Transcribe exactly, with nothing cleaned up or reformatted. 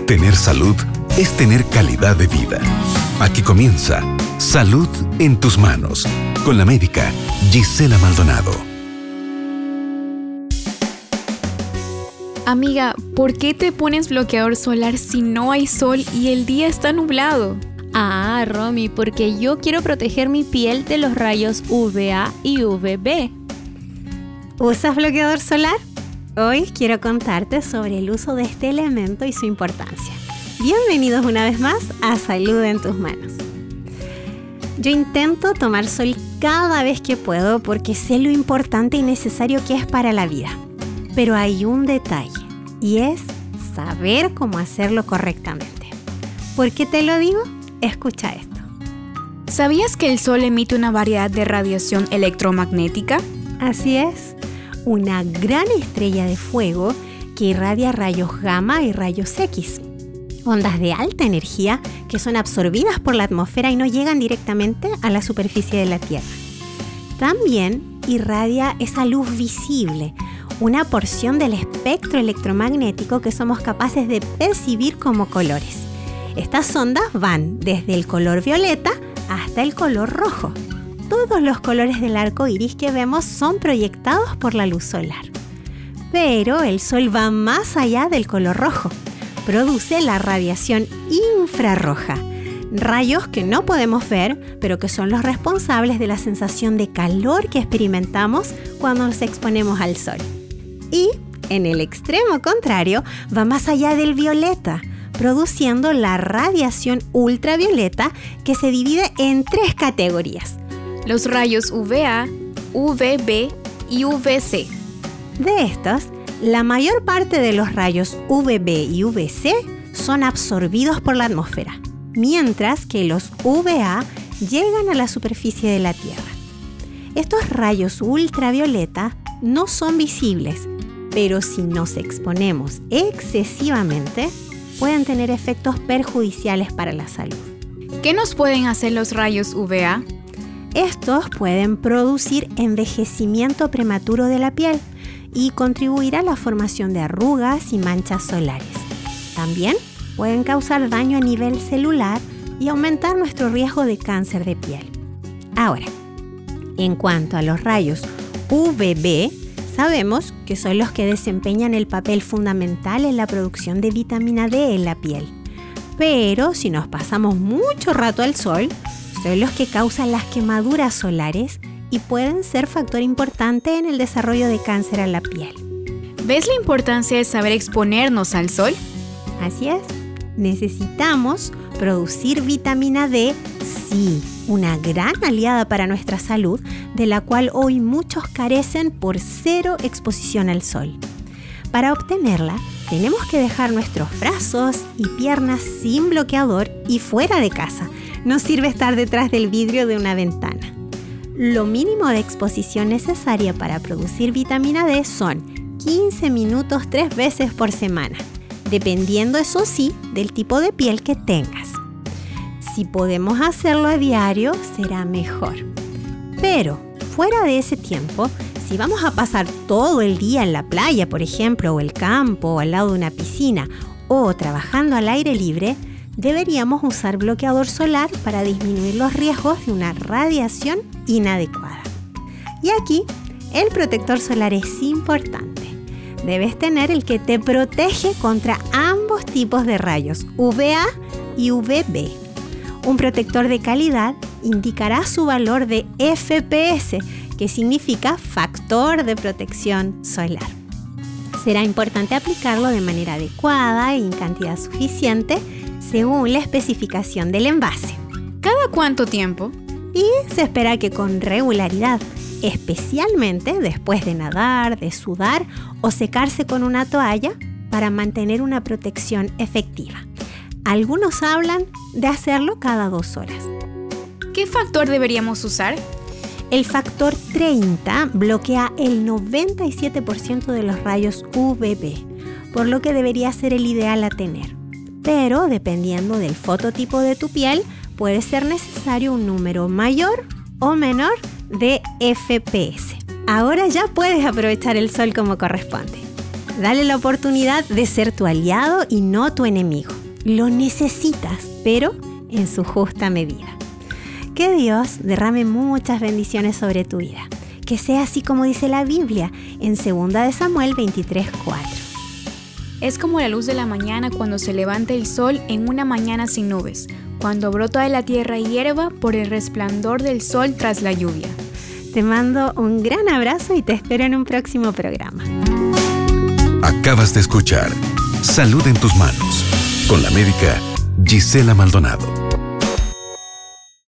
Tener salud es tener calidad de vida. Aquí comienza Salud en tus manos, con la médica Gisela Maldonado. Amiga, ¿por qué te pones bloqueador solar si no hay sol y el día está nublado? Ah, Romy, porque yo quiero proteger mi piel de los rayos U V A y U V B. ¿Usas bloqueador solar? Hoy quiero contarte sobre el uso de este elemento y su importancia. Bienvenidos una vez más a Salud en tus manos. Yo intento tomar sol cada vez que puedo porque sé lo importante y necesario que es para la vida. Pero hay un detalle y es saber cómo hacerlo correctamente. ¿Por qué te lo digo? Escucha esto. ¿Sabías que el sol emite una variedad de radiación electromagnética? Así es, una gran estrella de fuego que irradia rayos gamma y rayos X. Ondas de alta energía que son absorbidas por la atmósfera y no llegan directamente a la superficie de la Tierra. También irradia esa luz visible, una porción del espectro electromagnético que somos capaces de percibir como colores. Estas ondas van desde el color violeta hasta el color rojo. Todos los colores del arco iris que vemos son proyectados por la luz solar. Pero el sol va más allá del color rojo. Produce la radiación infrarroja, rayos que no podemos ver, pero que son los responsables de la sensación de calor que experimentamos cuando nos exponemos al sol. Y, en el extremo contrario, va más allá del violeta, produciendo la radiación ultravioleta que se divide en tres categorías. Los rayos U V A, U V B y U V C. De estos, la mayor parte de los rayos U V B y U V C son absorbidos por la atmósfera, mientras que los U V A llegan a la superficie de la Tierra. Estos rayos ultravioleta no son visibles, pero si nos exponemos excesivamente, pueden tener efectos perjudiciales para la salud. ¿Qué nos pueden hacer los rayos U V A? Estos pueden producir envejecimiento prematuro de la piel y contribuir a la formación de arrugas y manchas solares. También pueden causar daño a nivel celular y aumentar nuestro riesgo de cáncer de piel. Ahora, en cuanto a los rayos U V B, sabemos que son los que desempeñan el papel fundamental en la producción de vitamina D en la piel. Pero si nos pasamos mucho rato al sol, son los que causan las quemaduras solares y pueden ser factor importante en el desarrollo de cáncer a la piel. ¿Ves la importancia de saber exponernos al sol? Así es. Necesitamos producir vitamina D, sí, una gran aliada para nuestra salud, de la cual hoy muchos carecen por cero exposición al sol. Para obtenerla, tenemos que dejar nuestros brazos y piernas sin bloqueador y fuera de casa. No sirve estar detrás del vidrio de una ventana. Lo mínimo de exposición necesaria para producir vitamina D son quince minutos tres veces por semana, dependiendo, eso sí, del tipo de piel que tengas. Si podemos hacerlo a diario, será mejor. Pero, fuera de ese tiempo, si vamos a pasar todo el día en la playa, por ejemplo, o el campo, o al lado de una piscina, o trabajando al aire libre, deberíamos usar bloqueador solar para disminuir los riesgos de una radiación inadecuada. Y aquí, el protector solar es importante. Debes tener el que te protege contra ambos tipos de rayos, U V A y U V B. Un protector de calidad indicará su valor de F P S, que significa factor de protección solar. Será importante aplicarlo de manera adecuada y en cantidad suficiente, según la especificación del envase. ¿Cada cuánto tiempo? Y se espera que con regularidad, especialmente después de nadar, de sudar o secarse con una toalla para mantener una protección efectiva. Algunos hablan de hacerlo cada dos horas. ¿Qué factor deberíamos usar? El factor treinta bloquea el noventa y siete por ciento de los rayos U V B, por lo que debería ser el ideal a tener. Pero dependiendo del fototipo de tu piel, puede ser necesario un número mayor o menor de F P S. Ahora ya puedes aprovechar el sol como corresponde. Dale la oportunidad de ser tu aliado y no tu enemigo. Lo necesitas, pero en su justa medida. Que Dios derrame muchas bendiciones sobre tu vida. Que sea así como dice la Biblia en segunda de Samuel veintitrés cuatro. Es como la luz de la mañana cuando se levanta el sol en una mañana sin nubes, cuando brota de la tierra hierba por el resplandor del sol tras la lluvia. Te mando un gran abrazo y te espero en un próximo programa. Acabas de escuchar Salud en tus manos con la médica Gisela Maldonado.